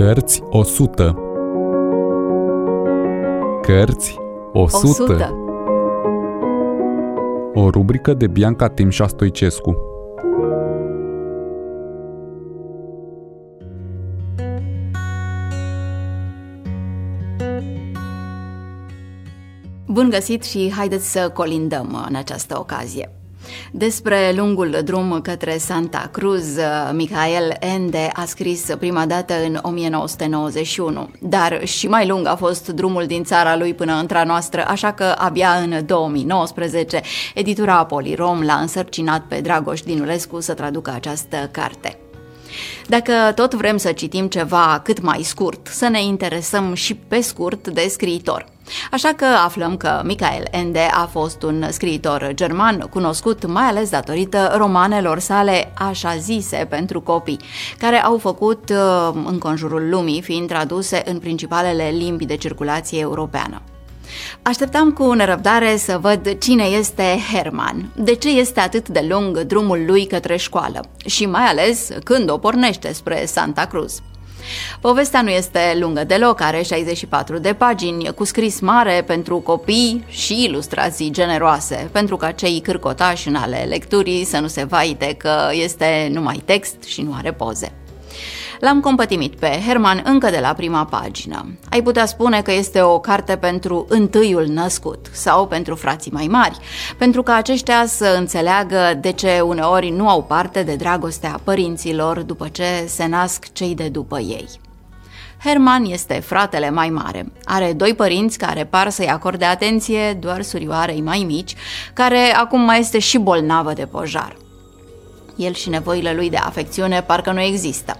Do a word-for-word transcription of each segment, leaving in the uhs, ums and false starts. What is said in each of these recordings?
Cărți o sută. Cărți o sută. O rubrică de Bianca Timșa Stoicescu. Bun găsit și haideți să colindăm în această ocazie. Despre lungul drum către Santa Cruz, Michael Ende a scris prima dată în o mie nouă sute nouăzeci și unu, dar și mai lung a fost drumul din țara lui până între noastră, așa că abia în două mii nouăsprezece editura Polirom l-a însărcinat pe Dragoș Dinulescu să traducă această carte. Dacă tot vrem să citim ceva cât mai scurt, să ne interesăm și pe scurt de scriitor. Așa că aflăm că Michael Ende a fost un scriitor german cunoscut mai ales datorită romanelor sale așa zise pentru copii, care au făcut înconjurul lumii, fiind traduse în principalele limbi de circulație europeană. Așteptam cu nerăbdare să văd cine este Herman, de ce este atât de lung drumul lui către școală și mai ales când o pornește spre Santa Cruz. Povestea nu este lungă deloc, are șaizeci și patru de pagini, cu scris mare pentru copii și ilustrații generoase, pentru ca cei cârcotași în ale lecturii să nu se vaite că este numai text și nu are poze. L-am compătimit pe Herman încă de la prima pagină. Ai putea spune că este o carte pentru întâiul născut sau pentru frații mai mari, pentru ca aceștia să înțeleagă de ce uneori nu au parte de dragostea părinților după ce se nasc cei de după ei. Herman este fratele mai mare. Are doi părinți care par să-i acorde atenție doar surioarei mai mici, care acum mai este și bolnavă de pojar. El și nevoile lui de afecțiune parcă nu există.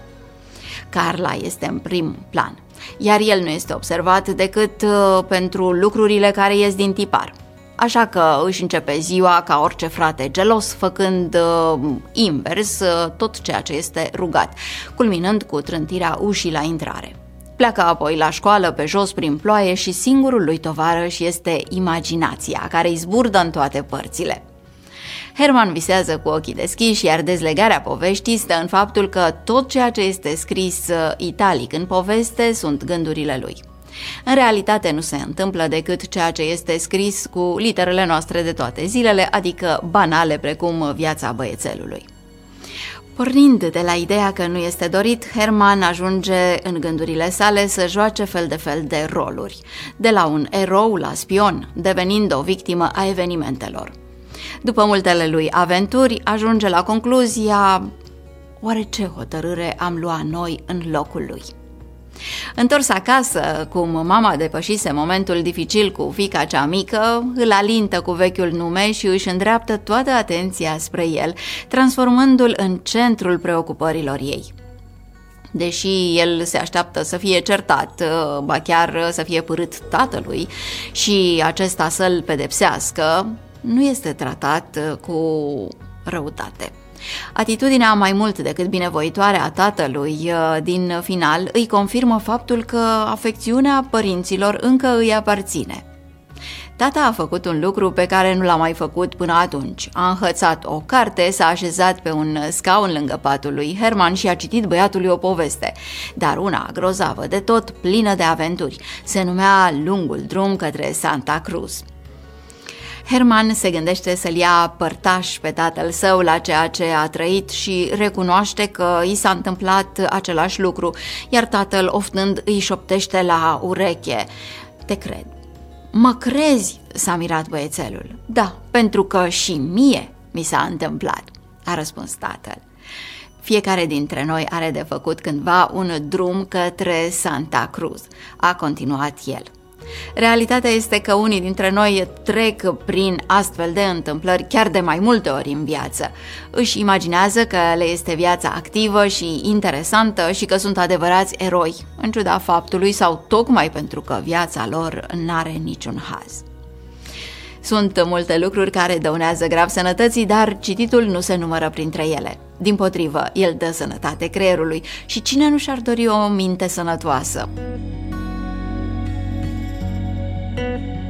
Carla este în prim plan, iar el nu este observat decât uh, pentru lucrurile care ies din tipar. Așa că își începe ziua ca orice frate gelos, făcând uh, invers uh, tot ceea ce este rugat, culminând cu trântirea ușii la intrare. Pleacă apoi la școală pe jos prin ploaie și singurul lui tovarăș este imaginația, care îi zburdă în toate părțile. Herman visează cu ochii deschiși, iar dezlegarea poveștii stă în faptul că tot ceea ce este scris italic în poveste sunt gândurile lui. În realitate nu se întâmplă decât ceea ce este scris cu literele noastre de toate zilele, adică banale precum viața băiețelului. Pornind de la ideea că nu este dorit, Herman ajunge în gândurile sale să joace fel de fel de roluri, de la un erou la spion, devenind o victimă a evenimentelor. După multele lui aventuri, ajunge la concluzia: oare ce hotărâre am luat noi în locul lui? Întors acasă, cum mama depășise momentul dificil cu fiica cea mică, îl alintă cu vechiul nume și își îndreaptă toată atenția spre el, transformându-l în centrul preocupărilor ei. Deși el se așteaptă să fie certat, ba chiar să fie părât tatălui și acesta să-l pedepsească, nu este tratat cu răutate. Atitudinea mai mult decât binevoitoare a tatălui din final îi confirmă faptul că afecțiunea părinților încă îi aparține. Tata a făcut un lucru pe care nu l-a mai făcut până atunci. A înhățat o carte, s-a așezat pe un scaun lângă patul lui Herman și a citit băiatului o poveste, dar una grozavă de tot, plină de aventuri. Se numea Lungul drum către Santa Cruz. Herman se gândește să-l ia părtaș pe tatăl său la ceea ce a trăit și recunoaște că i s-a întâmplat același lucru, iar tatăl, oftând, îi șoptește la ureche: te cred. Mă crezi? S-a mirat băiețelul. Da, pentru că și mie mi s-a întâmplat, a răspuns tatăl. Fiecare dintre noi are de făcut cândva un drum către Santa Cruz, a continuat el. Realitatea este că unii dintre noi trec prin astfel de întâmplări chiar de mai multe ori în viață. Își imaginează că le este viața activă și interesantă și că sunt adevărați eroi, în ciuda faptului sau tocmai pentru că viața lor n-are niciun haz. Sunt multe lucruri care dăunează grav sănătății, dar cititul nu se numără printre ele. Dimpotrivă, el dă sănătate creierului și cine nu și-ar dori o minte sănătoasă? Thank you.